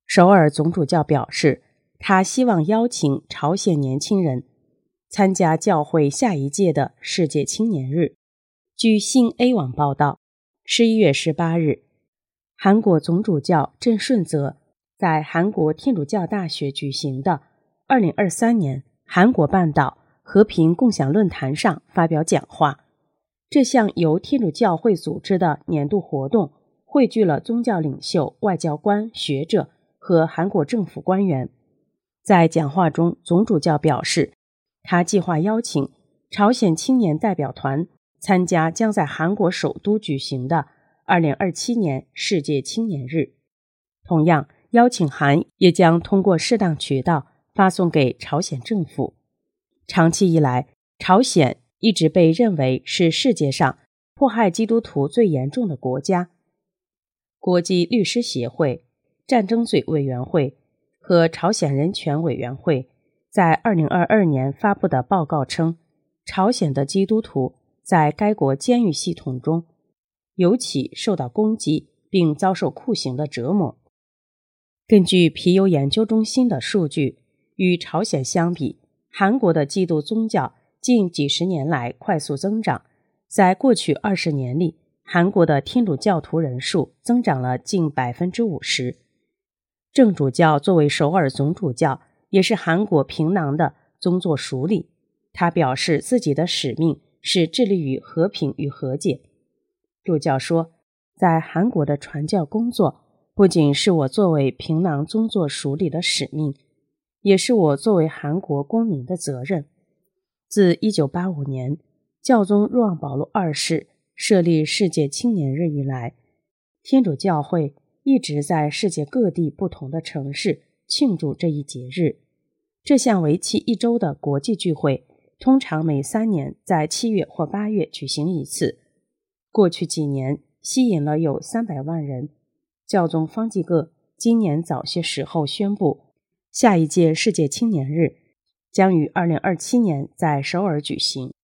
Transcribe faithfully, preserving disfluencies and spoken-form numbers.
首尔总主教表示，他希望邀请朝鲜年轻人参加教会下一届的世界青年日。据新 A 网报道，十一月十八日，韩国总主教郑顺泽在韩国天主教大学举行的二零二三年韩国半岛和平共享论坛上发表讲话。这项由天主教会组织的年度活动汇聚了宗教领袖、外交官、学者和韩国政府官员。在讲话中，总主教表示，他计划邀请朝鲜青年代表团参加将在韩国首都举行的二零二七年世界青年日。同样，邀请函也将通过适当渠道发送给朝鲜政府。长期以来，朝鲜一直被认为是世界上迫害基督徒最严重的国家。国际律师协会、战争罪委员会和朝鲜人权委员会在二零二二年发布的报告称，朝鲜的基督徒在该国监狱系统中尤其受到攻击并遭受酷刑的折磨。根据皮尤研究中心的数据，与朝鲜相比，韩国的基督宗教近几十年来快速增长。在过去二十年里，韩国的天主教徒人数增长了近 百分之五十。 郑主教作为首尔总主教，也是韩国平壤的宗座署理。他表示自己的使命是致力于和平与和解。主教说，在韩国的传教工作不仅是我作为平壤宗座署理的使命，也是我作为韩国公民的责任。自一九八五年教宗若望保禄二世设立世界青年日以来，天主教会一直在世界各地不同的城市庆祝这一节日。这项为期一周的国际聚会通常每三年在七月或八月举行一次。过去几年吸引了有三百万人。教宗方济各今年早些时候宣布，下一届世界青年日将于二零二七年在首尔举行。